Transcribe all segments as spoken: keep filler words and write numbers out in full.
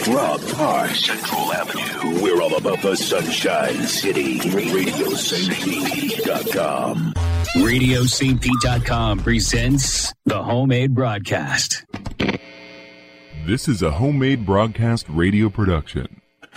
Rob Park, Central Avenue. We're all about the Sunshine City. radio c p dot com. radio c p dot com presents the Homemade Broadcast. This is a Homemade Broadcast radio production.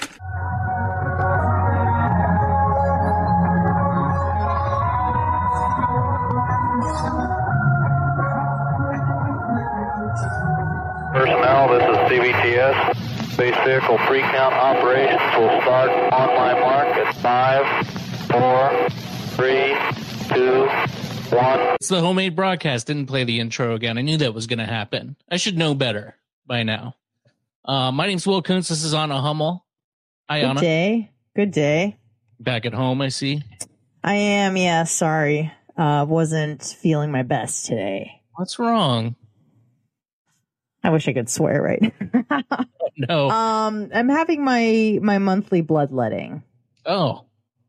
Personnel, this is C B T S. Space Vehicle Pre-Count operations will start on my mark at five, four, three, two, one. It's the Homemade Broadcast. Didn't play the intro again. I knew that was going to happen. I should know better by now. Uh, my name's Will Kuntz. This is Anna Hummel. Hi, Good Anna. Good day. Good day. Back at home, I see. I am, yeah, sorry. Uh, wasn't feeling my best today. What's wrong? I wish I could swear right. No. Um, I'm having my my monthly bloodletting. Oh.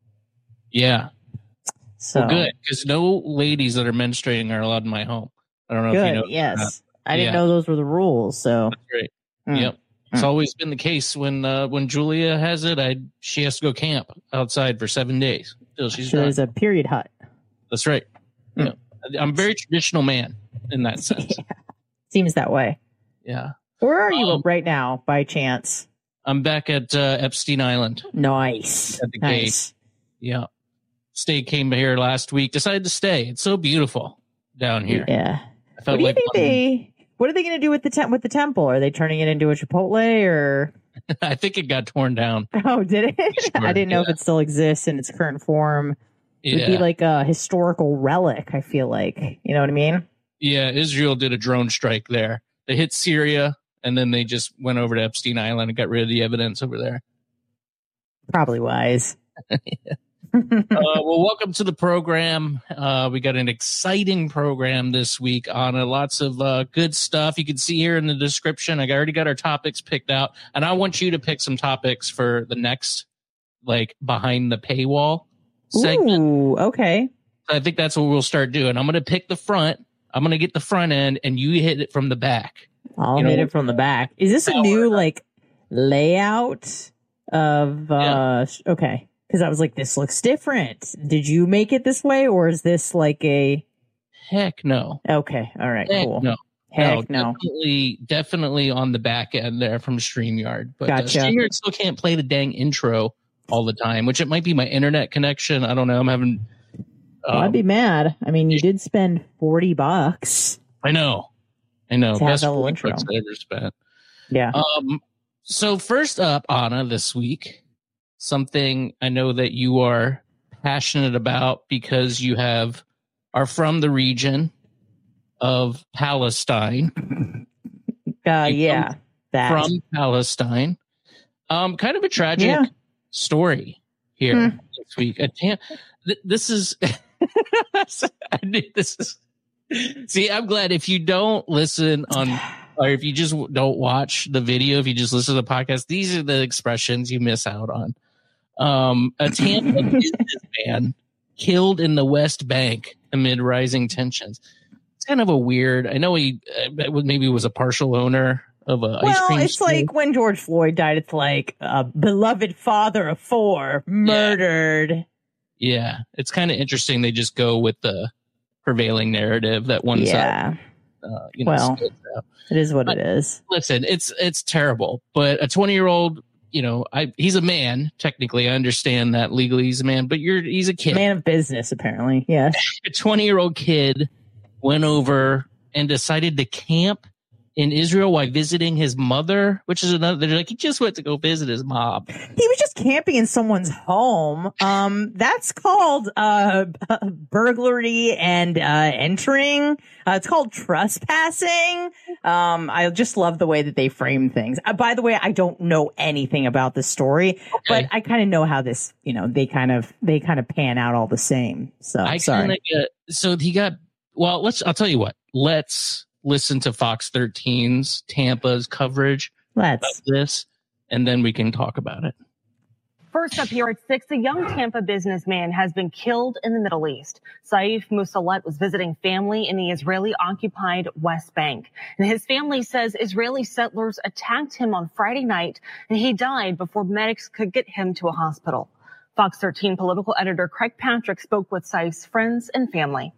Yeah. So well, good, because no ladies that are menstruating are allowed in my home. I don't know good, if you know. yes. I didn't Yeah. know those were the rules, so. That's right. Mm. Yep. It's Mm. always been the case when uh, when Julia has it. I she has to go camp outside for seven days until she's So done. there's a period hut. That's right. Mm. Yeah. I'm a very traditional man in that sense. Yeah. Seems that way. Yeah. Where are you Um, right now, by chance? I'm back at uh, Epstein Island. Nice. At the Nice. Yeah. Stay came here last week. Decided to stay. It's so beautiful down here. Yeah. I felt What do you like think they? What are they going to do with the tem- with the temple? Are they turning it into a Chipotle or? I think it got torn down. Oh, did it? Sure, I didn't know yeah. if it still exists in its current form. It would be Yeah. like a historical relic, I feel like. You know what I mean? Yeah. Israel did a drone strike there. They hit Syria and then they just went over to Epstein Island and got rid of the evidence over there. Probably wise. uh, well, welcome to the program. Uh, we got an exciting program this week on uh, lots of uh, good stuff. You can see here in the description. I already got our topics picked out, and I want you to pick some topics for the next, like, behind the paywall segment. Ooh, okay. I think that's what we'll start doing. I'm going to pick the front. I'm going to get the front end, and you hit it from the back. I'll You hit know, it from the back. Is this a Now new, we're- like, layout of, uh, sh- okay. Because I was like, this looks different. Did you make it this way, or is this like a, Heck no. okay, all right, Heck cool. no. Heck no. Definitely, definitely on the back end there from StreamYard. But Gotcha. uh, StreamYard still can't play the dang intro all the time, which it might be my internet connection. I don't know. I'm having. Well, Um, I'd be mad. I mean, you did spend forty bucks. I know. I know. To have Best that little forty intro. bucks I ever spent. Yeah. Um. So first up, Anna, this week, something I know that you are passionate about because you have are from the region of Palestine. Uh, you yeah. That. From Palestine. Um, kind of a tragic Yeah. story here Hmm. this week. A tam- th- this is, I knew this is. See, I'm glad if you don't listen on, or if you just don't watch the video, if you just listen to the podcast, these are the expressions you miss out on. Um, a Tampa businessman killed in the West Bank amid rising tensions. It's kind of a weird. I know he uh, maybe was a partial owner of a ice Well, cream it's store. like when George Floyd died, it's like a beloved father of four murdered. Yeah, it's kind of interesting. They just go with the prevailing narrative that one Yeah. side, uh, you know, Well, spits out. It is what But- it is. Listen, it's it's terrible. But a twenty year old, you know, I he's a man technically. I understand that legally he's a man, but you're he's a kid. Man of business, apparently. Yes. A twenty year old kid went over and decided to camp in Israel while visiting his mother, which is another. They're like, he just went to go visit his mom. He was just camping in someone's home. Um, that's called uh, b- burglary and uh, entering. Uh, it's called trespassing. Um, I just love the way that they frame things. Uh, by the way, I don't know anything about this story, but Okay. I kind of know how this, you know, they kind of they kind of pan out all the same. So I sorry. kind of get. So he got. Well, let's. I'll tell you what. Let's listen to Fox thirteen's Tampa's coverage Let's. of this, and then we can talk about it. First up here at six, a young Tampa businessman has been killed in the Middle East. Saif Musalat was visiting family in the Israeli-occupied West Bank. And his family says Israeli settlers attacked him on Friday night, and he died before medics could get him to a hospital. Fox thirteen political editor Craig Patrick spoke with Saif's friends and family.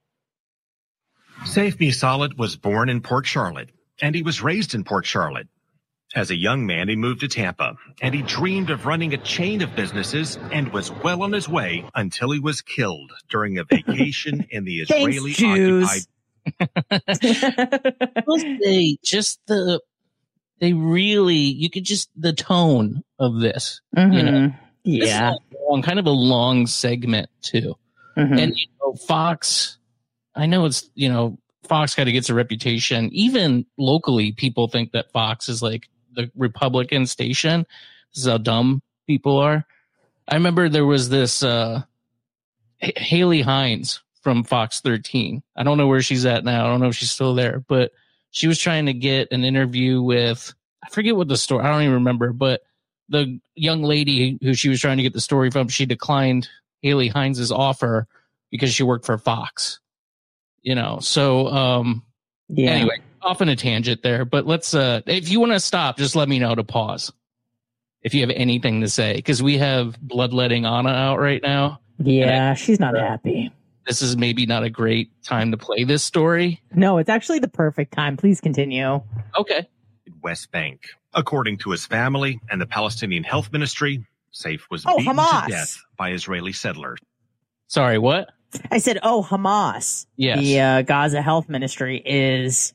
Saif Musalat was born in Port Charlotte, and he was raised in Port Charlotte. As a young man, he moved to Tampa, and he dreamed of running a chain of businesses and was well on his way until he was killed during a vacation in the Israeli-occupied. They just the they really you could just the tone of this, Mm-hmm. you know, Yeah. This is a long, kind of a long segment too, Mhm. and you know, Fox. I know it's you know Fox kind of gets a reputation. Even locally, people think that Fox is like the Republican station. This is how dumb people are. I remember there was this uh, H- Haley Hines from Fox thirteen. I don't know where she's at now. I don't know if she's still there, but she was trying to get an interview with, I forget what the story, I don't even remember, but the young lady who she was trying to get the story from, she declined Haley Hines's offer because she worked for Fox. You know, so um, Yeah. anyway, off on a tangent there, but let's, uh, if you want to stop, just let me know to pause. If you have anything to say, because we have Bloodletting Anna out right now. Yeah, I, she's not uh, happy. This is maybe not a great time to play this story. No, it's actually the perfect time. Please continue. Okay. West Bank. According to his family and the Palestinian Health Ministry, Saif was Oh, beaten Hamas. to death by Israeli settlers. Sorry, what? I said, oh, Hamas. Yes. The uh, Gaza Health Ministry is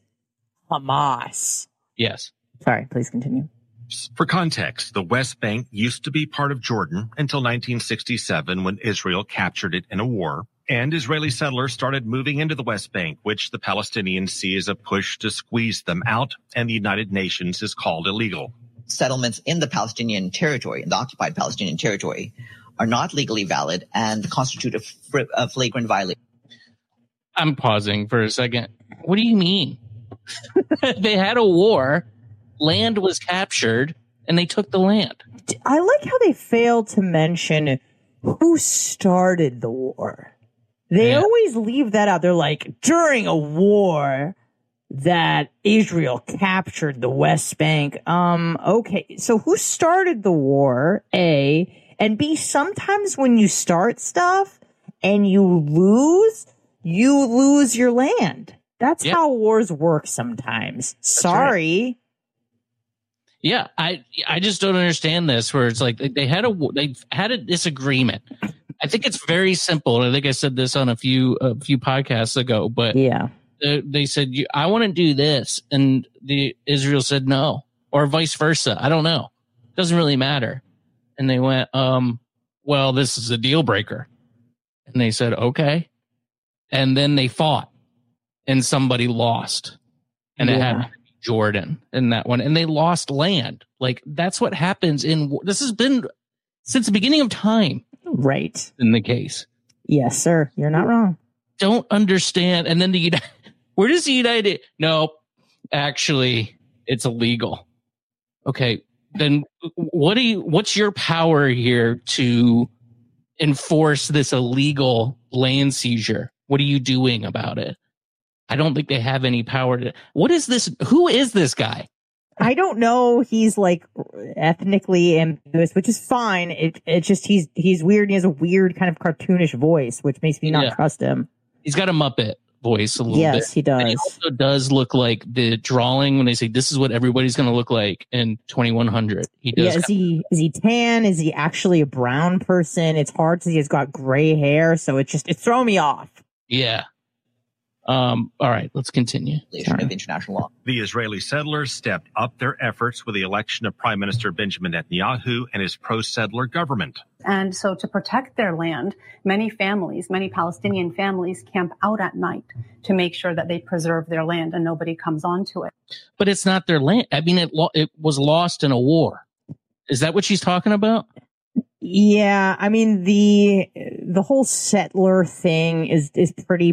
Hamas. Yes. Sorry, please continue. For context, the West Bank used to be part of Jordan until nineteen sixty-seven when Israel captured it in a war, and Israeli settlers started moving into the West Bank, which the Palestinians see as a push to squeeze them out, and the United Nations has called illegal. Settlements in the Palestinian territory, in the occupied Palestinian territory, are not legally valid and constitute a, fr- a flagrant violation. I'm pausing for a second. What do you mean? They had a war, land was captured, and they took the land. I like how they failed to mention who started the war. They Yeah. always leave that out. They're like, during a war that Israel captured the West Bank. Um, okay, so who started the war, A, and B, sometimes when you start stuff and you lose, you lose your land. That's Yeah. how wars work sometimes. Sorry. Yeah, I I just don't understand this. Where it's like they, they had a they had a disagreement. I think it's very simple. And I think I said this on a few a few podcasts ago. But Yeah. uh, they said, "You- "I want to do this," and the Israel said no, or vice versa. I don't know. Doesn't really matter. And they went, um, "Well, this is a deal breaker," and they said, "Okay," and then they fought, and somebody lost, and it Yeah. had Jordan in that one, and they lost land. Like that's what happens in war. This has been since the beginning of time Right. in the case. Yes, sir. You're not wrong. Don't understand. And then the United, where does the United? No, actually, it's illegal. Okay, then what do you? What's your power here to enforce this illegal land seizure? What are you doing about it? I don't think they have any power to. What is this? Who is this guy? I don't know. He's like ethnically ambiguous, which is fine. It it's just he's he's weird. He has a weird kind of cartoonish voice, which makes me not Yeah. trust him. He's got a Muppet voice a little bit. Yes, he does. And he also does look like the drawing when they say this is what everybody's going to look like in twenty-one hundred. He does. Yeah, is he is he tan? Is he actually a brown person? It's hard to see. He's got gray hair, so it's just it's throwing me off. Yeah. Um. All right. Let's continue. Violation of international law. The Israeli settlers stepped up their efforts with the election of Prime Minister Benjamin Netanyahu and his pro-settler government. And so to protect their land, many families, many Palestinian families camp out at night to make sure that they preserve their land and nobody comes onto it. But it's not their land. I mean, it lo- it was lost in a war. Is that what she's talking about? Yeah, I mean the the whole settler thing is is pretty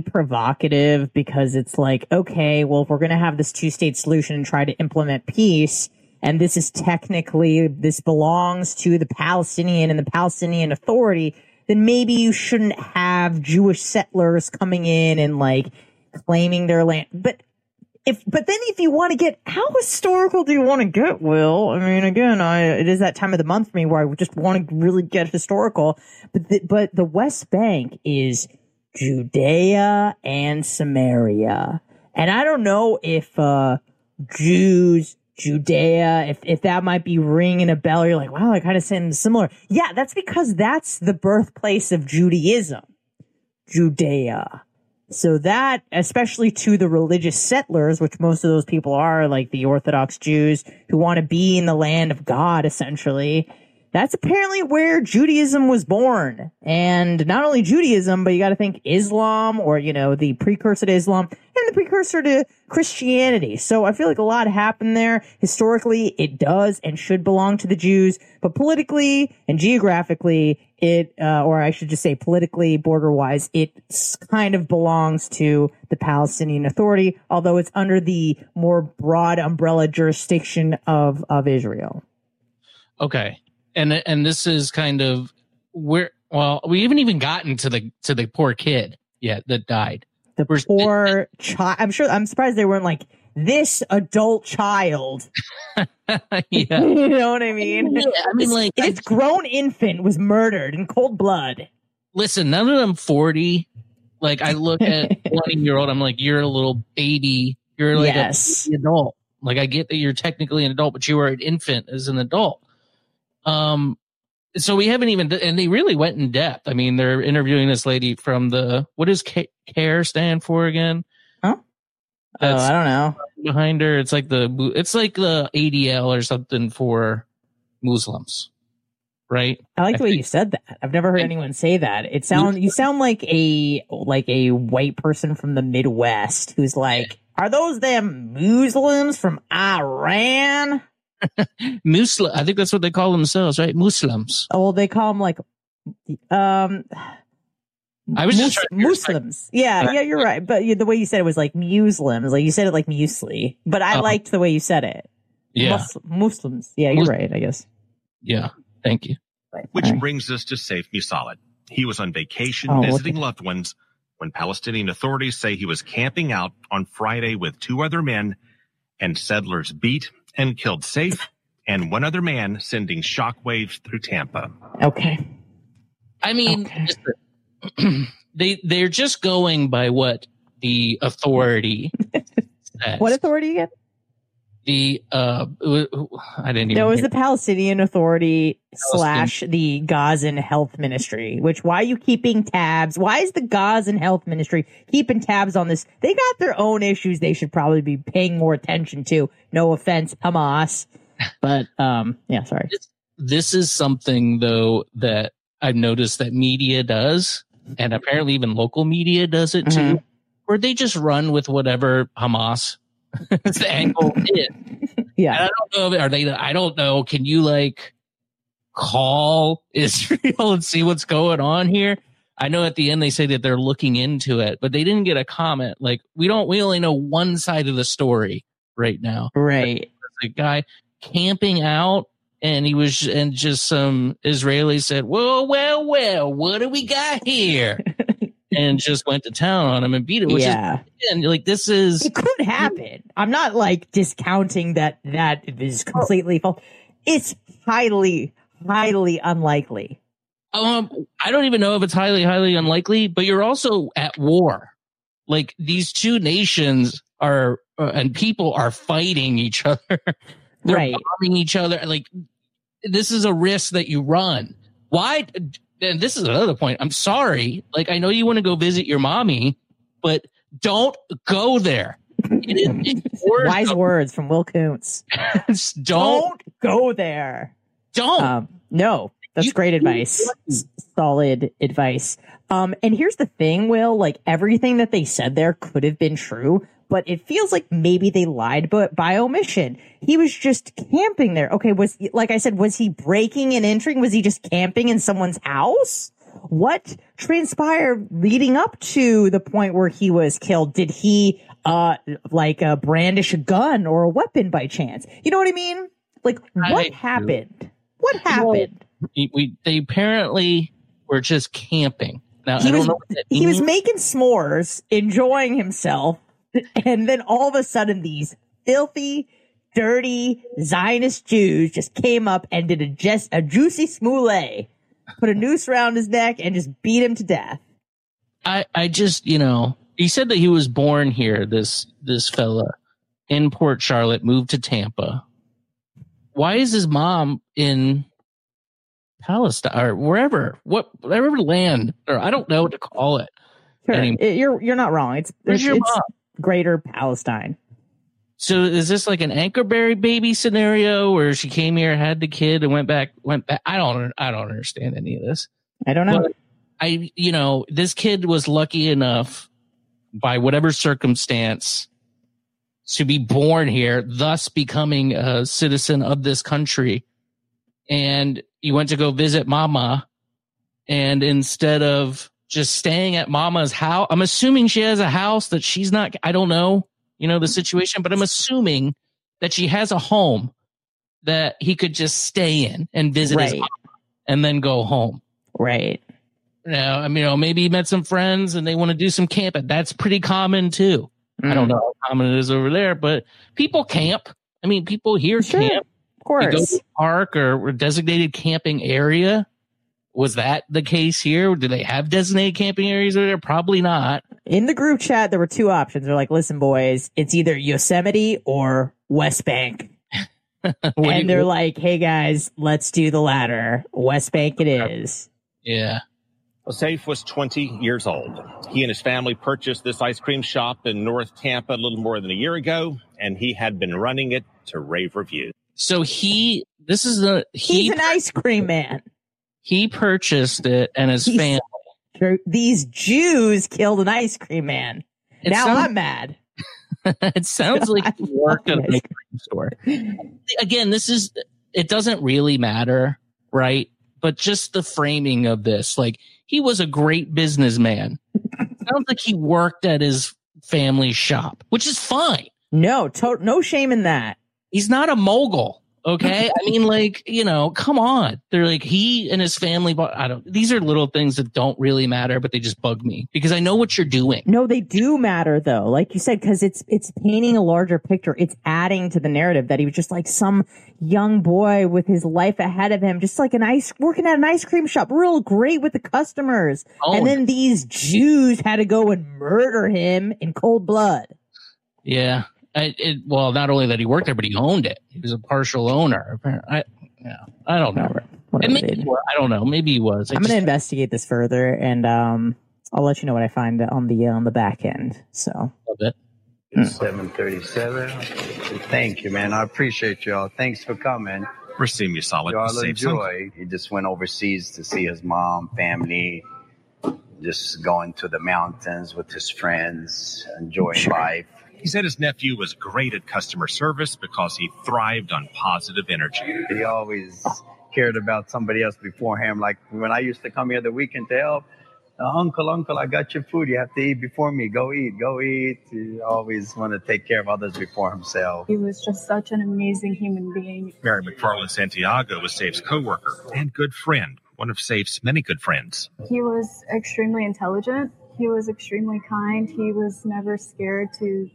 provocative because it's like, okay, well, if we're going to have this two-state solution and try to implement peace, and this is technically, this belongs to the Palestinian and the Palestinian Authority, then maybe you shouldn't have Jewish settlers coming in and like claiming their land. But if, but then if you want to get, how historical do you want to get, Will? I mean, again, I, it is that time of the month for me where I just want to really get historical. But the, but the West Bank is Judea and Samaria. And I don't know if, uh, Jews, Judea, if, if that might be ringing a bell. You're like, wow, I kind of seem similar. Yeah, that's because that's the birthplace of Judaism. Judea. So that, especially to the religious settlers, which most of those people are, like the Orthodox Jews who want to be in the land of God, essentially, that's apparently where Judaism was born. And not only Judaism, but you got to think Islam, or, you know, the precursor to Islam and the precursor to Christianity. So I feel like a lot happened there. Historically, it does and should belong to the Jews, but politically and geographically, it, uh, or I should just say politically, border-wise, it kind of belongs to the Palestinian Authority, although it's under the more broad umbrella jurisdiction of, of Israel. Okay. And and this is kind of where, well, we haven't even gotten to the to the poor kid yet that died. The We're, poor child. I'm sure. I'm surprised they weren't like, this adult child. Yeah, you know what I mean. Yeah, I mean, like this grown infant was murdered in cold blood. Listen, now that I'm forty, like I look at twenty year old, I'm like, you're a little baby. You're like yes. an adult. Like I get that you're technically an adult, but you were an infant as an adult. Um, so we haven't even, and they really went in depth. I mean, they're interviewing this lady from the, what does CARE stand for again? Huh? Oh, I don't know. Behind her, it's like the, it's like the A D L or something for Muslims, right? I like I the way think, you said that. I've never heard anyone say that. It sound, you sound like a, like a white person from the Midwest who's like, are those them Muslims from Iran? Muslim, I think that's what they call themselves, right? Muslims. Oh, well, they call them like, um, I was mus- just Muslims. Yeah, yeah, you're right. But you, the way you said it was like Muslims. Like you said it like muesli. But I oh. liked the way you said it. Yeah, Mus- Muslims. Yeah, you're Mus- right. I guess. Yeah, thank you. Which right. brings us to Saif Musallat. He was on vacation oh, visiting loved ones when Palestinian authorities say he was camping out on Friday with two other men, and settlers beat and killed Saif and one other man, sending shockwaves through Tampa. Okay. I mean, okay. they, they're just going by what the authority says. What authority again? The, uh, I didn't even No, it was hear. the Palestinian Authority slash the Gazan Health Ministry, which, why are you keeping tabs? Why is the Gazan Health Ministry keeping tabs on this? They got their own issues they should probably be paying more attention to. No offense, Hamas. But, um, yeah, sorry. This, this is something, though, that I've noticed that media does, and apparently even local media does it, mm-hmm. too, where they just run with whatever Hamas the angle is. Yeah. And I don't know. Are they, I don't know. Can you like call Israel and see what's going on here? I know at the end they say that they're looking into it, but they didn't get a comment. Like we don't, we only know one side of the story right now. Right. The guy camping out, and he was, and just some Israelis said, well, well, well, what do we got here? And just went to town on him and beat it. Which yeah. is, and like, this is. It could happen. I'm not like discounting that that is completely false. It's highly, highly unlikely. Um, I don't even know if it's highly, highly unlikely, but you're also at war. Like these two nations are, uh, and people are fighting each other. They're right. bombing each other. Like this is a risk that you run. Why? And this is another point. I'm sorry. Like, I know you want to go visit your mommy, but don't go there. It is, words Wise of, words from Will Kuntz. don't, don't go there. Don't. Um, no, that's you, great advice. Solid advice. Um, and here's the thing, Will, like everything that they said there could have been true, but it feels like maybe they lied but by omission. He was just camping there. Okay, was like I said, was he breaking and entering? Was he just camping in someone's house? What transpired leading up to the point where he was killed? Did he uh like uh, brandish a gun or a weapon by chance? You know what I mean? Like, what I happened? Do. What happened? We, we they apparently were just camping. Now he I don't was, know what that he means. was making s'mores, enjoying himself, and then all of a sudden these filthy, dirty Zionist Jews just came up and did a just a juicy smoulet, put a noose around his neck, and just beat him to death. I, I just, you know, he said that he was born here, this this fella, in Port Charlotte, moved to Tampa. Why is his mom in Palestine or wherever, what, whatever land, or I don't know what to call it. Sure. anymore. It- you're you're not wrong. It's Where's it's, your it's mom? Greater Palestine. So is this like an Anchorberry baby scenario where she came here, had the kid, and went back? Went back. I don't. I don't understand any of this. I don't know. But I, you know, this kid was lucky enough, by whatever circumstance, to be born here, thus becoming a citizen of this country. And you went to go visit Mama, and instead of just staying at Mama's house, I'm assuming she has a house that she's not. I don't know. You know, the situation, but I'm assuming that she has a home that he could just stay in and visit his Right. mom and then go home. Right. Now, I mean, you know, maybe he met some friends and they want to do some camping. That's pretty common too. I don't know how common it is over there, but people camp. I mean, people here Sure. camp. Of They go course. to a park or a designated camping area. Was that the case here? Do they have designated camping areas over there? Probably not. In the group chat, there were two options. They're like, listen, boys, it's either Yosemite or West Bank. What do you- And they're like, hey, guys, let's do the latter. West Bank it is. yeah. Saif was twenty years old. He and his family purchased this ice cream shop in North Tampa a little more than a year ago, and he had been running it to rave reviews. So he, this is the, he, He's an ice cream man. he purchased it and his He's- family. These Jews killed an ice cream man. It now sounds- I'm mad. It sounds like I he worked at love an ice ice cream store. Again, this is, it doesn't really matter, right? But just the framing of this, like he was a great businessman. Sounds like he worked at his family shop, which is fine. No, to- no shame in that. He's not a mogul. Okay. I mean, like, you know, come on. They're like, he and his family bought, I don't, these are little things that don't really matter, but they just bug me because I know what you're doing. No, they do matter though. Like you said, because it's it's painting a larger picture. It's adding to the narrative that he was just like some young boy with his life ahead of him, just like an ice working at an ice cream shop, real great with the customers. Oh, and then these Jews had to go and murder him in cold blood. Yeah. I, it, well, not only that he worked there, but he owned it. He was a partial owner. Apparently, I, yeah, I don't know. Whatever. Whatever, And maybe dude. he was. I don't know. Maybe he was. I I'm gonna just- investigate this further, and um, I'll let you know what I find on the uh, on the back end. So love it. seven thirty-seven. Thank you, man. I appreciate y'all. Thanks for coming. Rasim Usalit Y'all was safe. enjoy. He just went overseas to see his mom, family, just going to the mountains with his friends, enjoying life. He said his nephew was great at customer service because he thrived on positive energy. He always cared about somebody else before him. Like when I used to come here the weekend to help, uh, uncle, uncle, I got your food. You have to eat before me. Go eat, go eat. He always wanted to take care of others before himself. He was just such an amazing human being. Mary McFarland Santiago was Safe's co-worker and good friend, one of Safe's many good friends. He was extremely intelligent. He was extremely kind. He was never scared to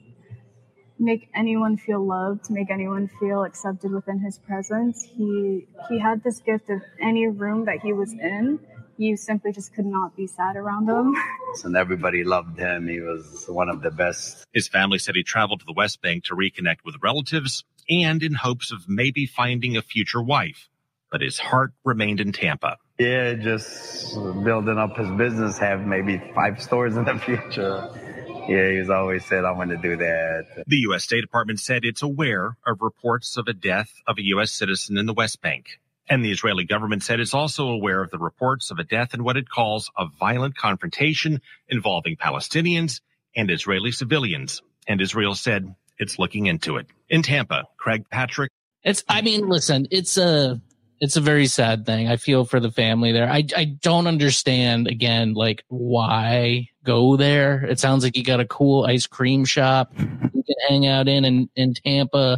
make anyone feel loved, to make anyone feel accepted within his presence. He he had this gift of any room that he was in, you simply just could not be sad around him. And everybody loved him. He was one of the best. His family said he traveled to the West Bank to reconnect with relatives and in hopes of maybe finding a future wife. But his heart remained in Tampa. Yeah, just building up his business, have maybe five stores in the future. Yeah, he's always said, I want to do that. The U S State Department said it's aware of reports of a death of a U S citizen in the West Bank. And the Israeli government said it's also aware of the reports of a death in what it calls a violent confrontation involving Palestinians and Israeli civilians. And Israel said it's looking into it. In Tampa, Craig Patrick. It's, I mean, listen, it's a, it's a very sad thing. I feel for the family there. I, I don't understand, again, like, why go there? It sounds like you got a cool ice cream shop you can hang out in, in, in Tampa.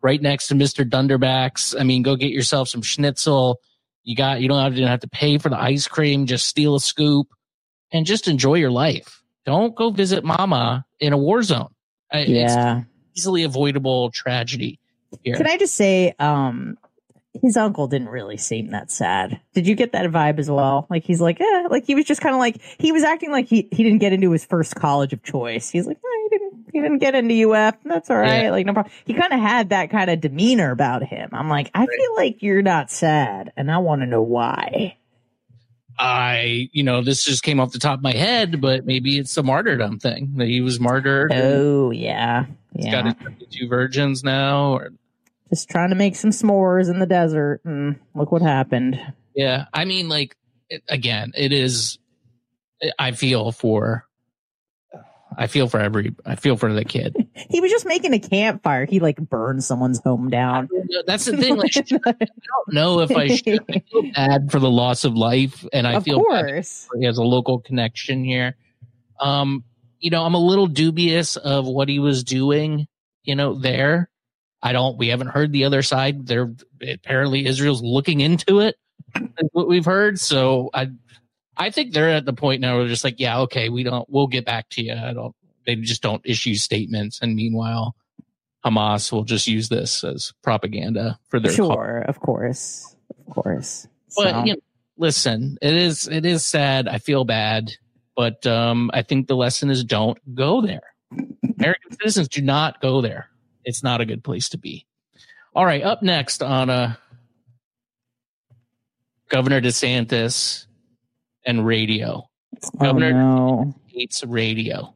right next to Mister Dunderback's. I mean, go get yourself some schnitzel. You got, you don't have to, have to pay for the ice cream. Just steal a scoop and just enjoy your life. Don't go visit mama in a war zone. Yeah. It's easily avoidable tragedy here. Can I just say, um, his uncle didn't really seem that sad. Did you get that vibe as well? Like, he's like, eh, like he was just kind of like, he was acting like he, he didn't get into his first college of choice. He's like, no, he didn't, he didn't get into U F. That's all right. Yeah. Like, no problem. He kind of had that kind of demeanor about him. I'm like, I feel like you're not sad, and I want to know why. I, you know, this just came off the top of my head, but maybe it's a martyrdom thing that he was martyred. Oh, yeah. He's Yeah. got his two virgins now, or Just trying to make some s'mores in the desert, and look what happened. yeah. I mean, like, it, again, it is. I feel for. I feel for every. I feel for the kid. He was just making a campfire. He like burned someone's home down. That's the thing. Like, I don't know if I should. I feel bad for the loss of life, and I Of feel course. bad. He has a local connection here. Um, you know, I'm a little dubious of what he was doing. You know, there. I don't. We haven't heard the other side. They're apparently Israel's looking into it. Is what we've heard. So I, I think they're at the point now where they're just like, yeah, okay, we don't. We'll get back to you. I don't. They just don't issue statements, and meanwhile, Hamas will just use this as propaganda for their Sure, of course, of course. But So- you know, listen, it is it is sad. I feel bad, but um, I think the lesson is don't go there. American citizens do not go there. It's not a good place to be. All right, up next on uh, Governor DeSantis and radio. Governor oh, no. hates radio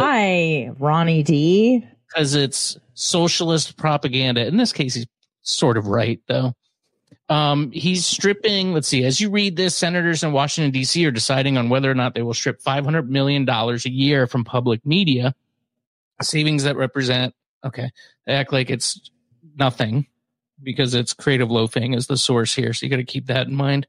Why, Ronnie D? because it's socialist propaganda. In this case, he's sort of right, though. Um, he's stripping, let's see, as you read this, senators in Washington, D C are deciding on whether or not they will strip five hundred million dollars a year from public media, savings that represent, okay, they act like it's nothing because it's Creative Loafing is the source here. So you got to keep that in mind.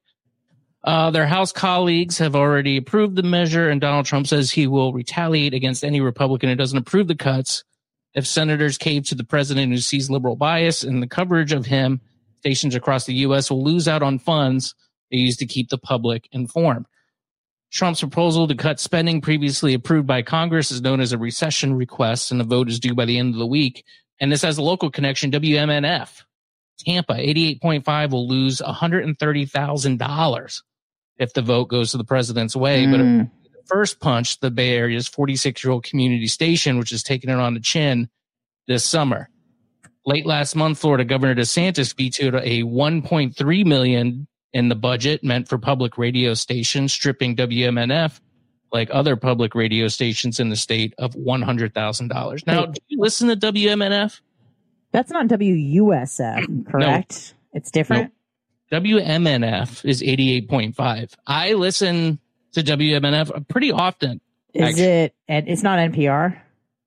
Uh, their House colleagues have already approved the measure, and Donald Trump says he will retaliate against any Republican who doesn't approve the cuts. If senators cave to the president who sees liberal bias in the coverage of him, stations across the U S will lose out on funds they use to keep the public informed. Trump's proposal to cut spending previously approved by Congress is known as a recession request, and the vote is due by the end of the week. And this has a local connection. W M N F, Tampa, eighty-eight point five will lose one hundred thirty thousand dollars if the vote goes to the president's way. Mm. But if the first punch, the Bay Area's forty-six-year-old community station, which is taking it on the chin this summer. Late last month, Florida Governor DeSantis vetoed a one point three million dollars in the budget meant for public radio stations, stripping W M N F, like other public radio stations in the state, of one hundred thousand dollars. Now, do you listen to W M N F? That's not W U S F, correct? No. It's different? No. W M N F is eighty-eight point five. I listen to W M N F pretty often. Is actually. it, and it's not N P R?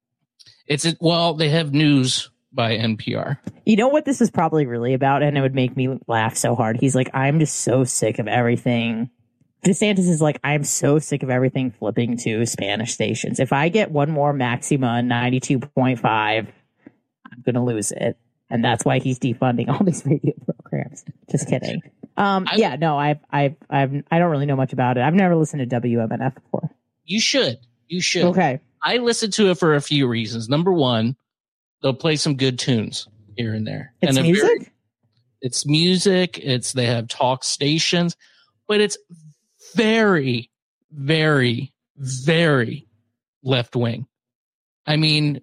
It's, well, they have news by N P R. You know what this is probably really about, and it would make me laugh so hard. He's like, I'm just so sick of everything. DeSantis is like, I'm so sick of everything flipping to Spanish stations. If I get one more Maxima ninety-two point five, I'm going to lose it. And that's why he's defunding all these radio programs. Just kidding. Um, I, yeah, no, I've, I've, I've, I don't really know much about it. I've never listened to W M N F before. You should. You should. Okay. I listened to it for a few reasons. Number one, they'll play some good tunes here and there. It's and music? Very, it's music. It's, they have talk stations, but it's very, very, very left wing. I mean,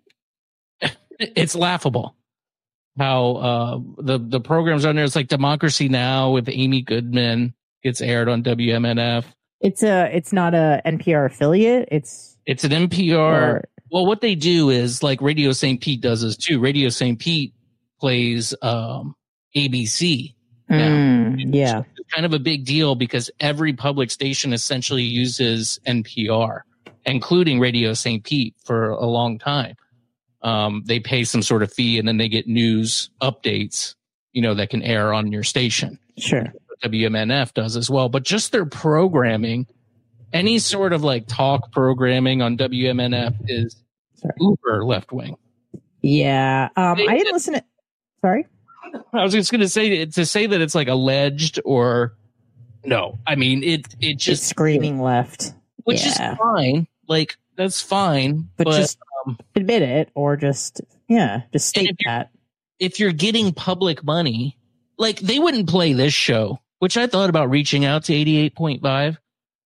it's laughable how uh, the, the programs on there. It's like Democracy Now! With Amy Goodman gets aired on W M N F. It's a, it's not a N P R affiliate. It's, it's an N P R. Or, well, what they do is like Radio Saint Pete does this too. Radio Saint Pete plays um, A B C now. Mm, yeah. It's kind of a big deal because every public station essentially uses N P R, including Radio Saint Pete for a long time. Um, they pay some sort of fee and then they get news updates, you know, that can air on your station. Sure. W M N F does as well, but just their programming, any sort of like talk programming on W M N F is Sorry. uber left wing. Yeah. Um, I didn't listen to, Sorry? I was just going to say to say that it's like alleged or no. I mean, it it just it's screaming left, which yeah. is fine. Like that's fine, but, but just um, admit it or just yeah, just state if that. If you're getting public money, like they wouldn't play this show, which I thought about reaching out to eighty-eight point five,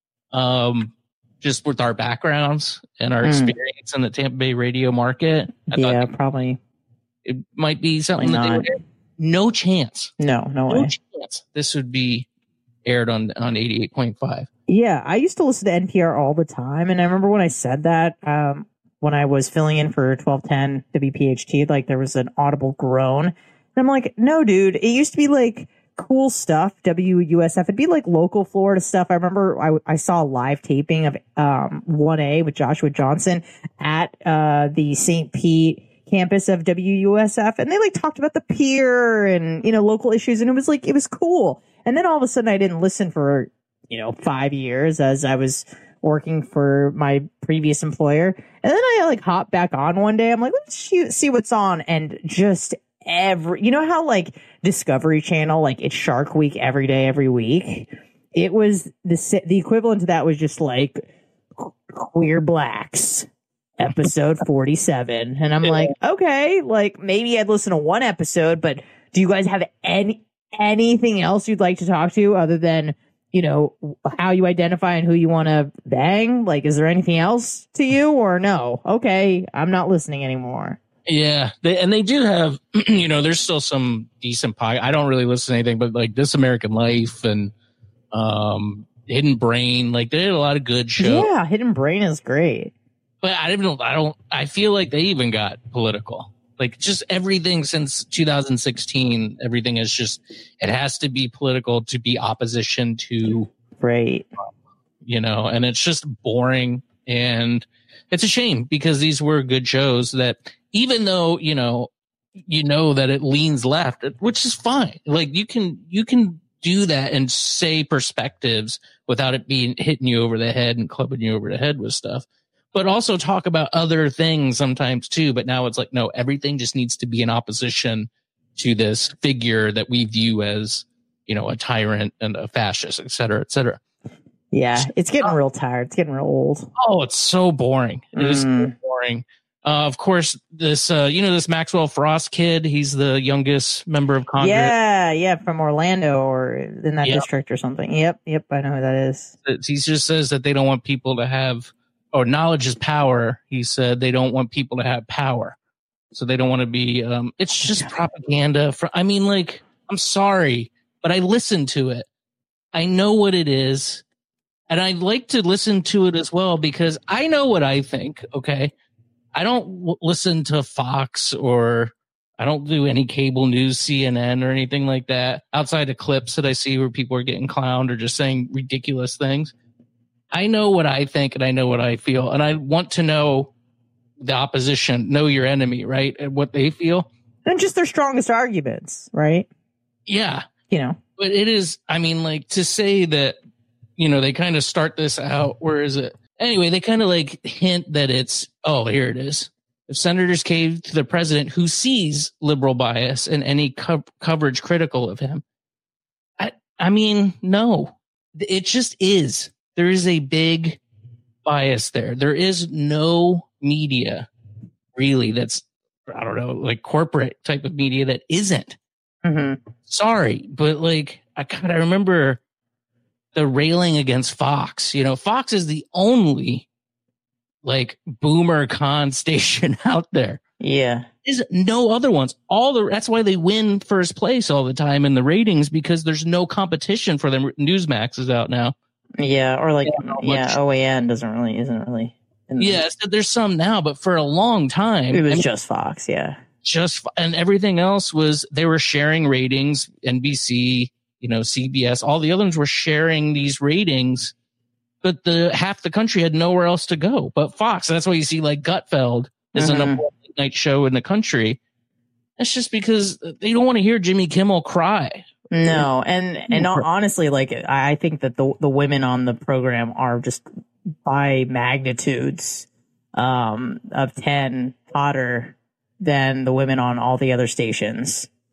um, just with our backgrounds and our mm. experience in the Tampa Bay radio market. I yeah, thought probably. It might be something that they would have. No chance. No, no, no way. chance. This would be aired on, on eighty-eight point five. Yeah, I used to listen to N P R all the time. And I remember when I said that, um, when I was filling in for twelve ten W P H T, like there was an audible groan. And I'm like, no, dude, it used to be like cool stuff. W U S F. It'd be like local Florida stuff. I remember I, I saw a live taping of um, one A with Joshua Johnson at uh, the Saint Pete campus of W U S F, and they like talked about the pier and, you know, local issues, and it was like, it was cool. And then all of a sudden I didn't listen for, you know, five years as I was working for my previous employer. And then I like hopped back on one day. I'm like, let's see what's on. And just every, you know how like Discovery Channel, like it's Shark Week every day, every week. It was the, the equivalent to that was just like Queer Blacks. Episode forty-seven. And I'm like, okay, like maybe I'd listen to one episode, but do you guys have any anything else you'd like to talk to other than, you know, how you identify and who you want to bang? Like, is there anything else to you or no? Okay, I'm not listening anymore. Yeah, they, and they do have, you know, there's still some decent pie. I don't really listen to anything, but like This American Life and um, Hidden Brain, like they did a lot of good shows. Yeah, Hidden Brain is great. But I don't, I don't, I feel like they even got political. Like just everything since two thousand sixteen, everything is just, it has to be political to be opposition to. Right. You know, and it's just boring. And it's a shame because these were good shows that even though, you know, you know that it leans left, which is fine. Like you can, you can do that and say perspectives without it being hitting you over the head and clubbing you over the head with stuff. But also talk about other things sometimes too. But now it's like, no, everything just needs to be in opposition to this figure that we view as, you know, a tyrant and a fascist, et cetera, et cetera. Yeah, it's getting real tired. It's getting real old. Oh, it's so boring. It mm. is so boring. Uh, of course, this, uh, you know, this Maxwell Frost kid, he's the youngest member of Congress. Yeah, yeah, from Orlando or in that yep. district or something. Yep, yep, I know who that is. He just says that they don't want people to have, or knowledge is power. He said they don't want people to have power. So they don't want to be, um, it's just propaganda. For, I mean, like, I'm sorry, but I listen to it. I know what it is. And I like to listen to it as well because I know what I think, okay? I don't w- listen to Fox or I don't do any cable news, C N N or anything like that outside of clips that I see where people are getting clowned or just saying ridiculous things. I know what I think and I know what I feel. And I want to know the opposition, know your enemy, right? And what they feel. And just their strongest arguments, right? Yeah. You know. But it is, I mean, like to say that, you know, they kind of start this out. Where is it? Anyway, they kind of like hint that it's, oh, here it is. If senators cave to the president who sees liberal bias in any co- coverage critical of him. I, I mean, no, it just is. There is a big bias there. There is no media really that's, I don't know, like corporate type of media that isn't. Mm-hmm. Sorry, but like, I kind of remember the railing against Fox. You know, Fox is the only like boomer con station out there. Yeah. There's no other ones. All the, that's why they win first place all the time in the ratings because there's no competition for them. Newsmax is out now. Yeah. Or like, yeah, O A N doesn't really, isn't really. Yeah. So there's some now, but for a long time. It was I mean, just Fox. Yeah. Just, and everything else was, they were sharing ratings, N B C, you know, C B S, all the other ones were sharing these ratings, but the half the country had nowhere else to go but Fox. And that's why you see like Gutfeld is mm-hmm. the number one late night show in the country. That's just because they don't want to hear Jimmy Kimmel cry. No. And, and honestly, like, I think that the, the women on the program are just by magnitudes, um, of ten hotter than the women on all the other stations.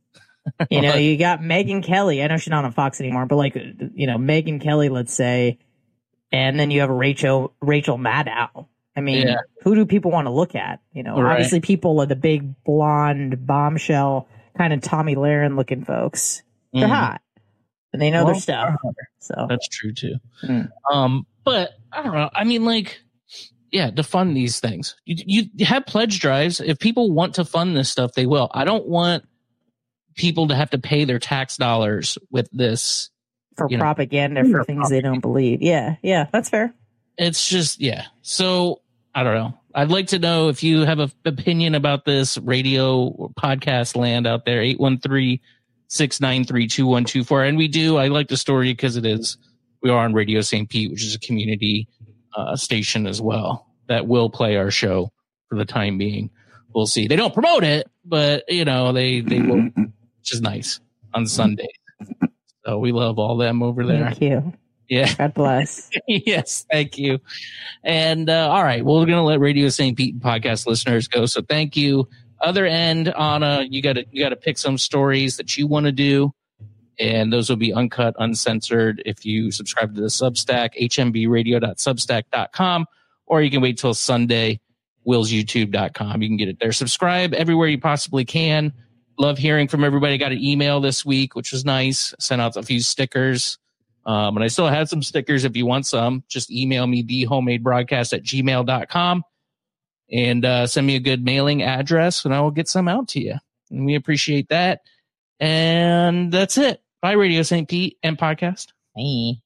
You know, you got Megyn Kelly. I know she's not on Fox anymore, but like, you know, Megyn Kelly, let's say, and then you have Rachel Rachel Maddow. I mean, Yeah. who do people want to look at? You know, Right. obviously people are the big blonde bombshell kind of Tommy Lahren looking folks. They're Mhm. hot and they know Well, their stuff. So That's true too. Mm. Um, but I don't know. I mean, like, yeah, to fund these things, you, you have pledge drives. If people want to fund this stuff, they will. I don't want people to have to pay their tax dollars with this for you know, propaganda for things they don't believe. Yeah, yeah, that's fair. It's just, yeah. So I don't know. I'd like to know if you have an opinion about this radio or podcast land out there, eight one three, six nine three, two one two four. And we do, I like the story because it is, we are on Radio Saint Pete, which is a community uh, station as well that will play our show for the time being. We'll see. They don't promote it, but you know, they, they will, which is nice on Sundays. So we love all them over there. Thank you. Yeah. God bless. Yes, thank you. And uh, all right, well, we're going to let Radio Saint Pete podcast listeners go. So thank you. Other end, Anna, you got to you got to pick some stories that you want to do, and those will be uncut, uncensored. If you subscribe to the Substack, h m b radio dot substack dot com, or you can wait till Sunday, wills youtube dot com. You can get it there. Subscribe everywhere you possibly can. Love hearing from everybody. Got an email this week, which was nice. Sent out a few stickers. Um, and I still have some stickers. If you want some, just email me, the homemade broadcast at gmail dot com, and uh, send me a good mailing address, and I will get some out to you. And we appreciate that. And that's it. Bye, Radio Saint Pete and podcast. Bye.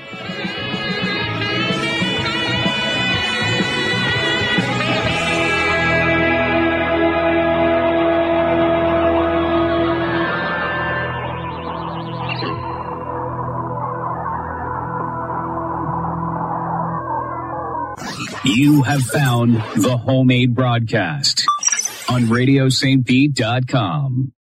You have found the homemade broadcast on radio saint pete dot com.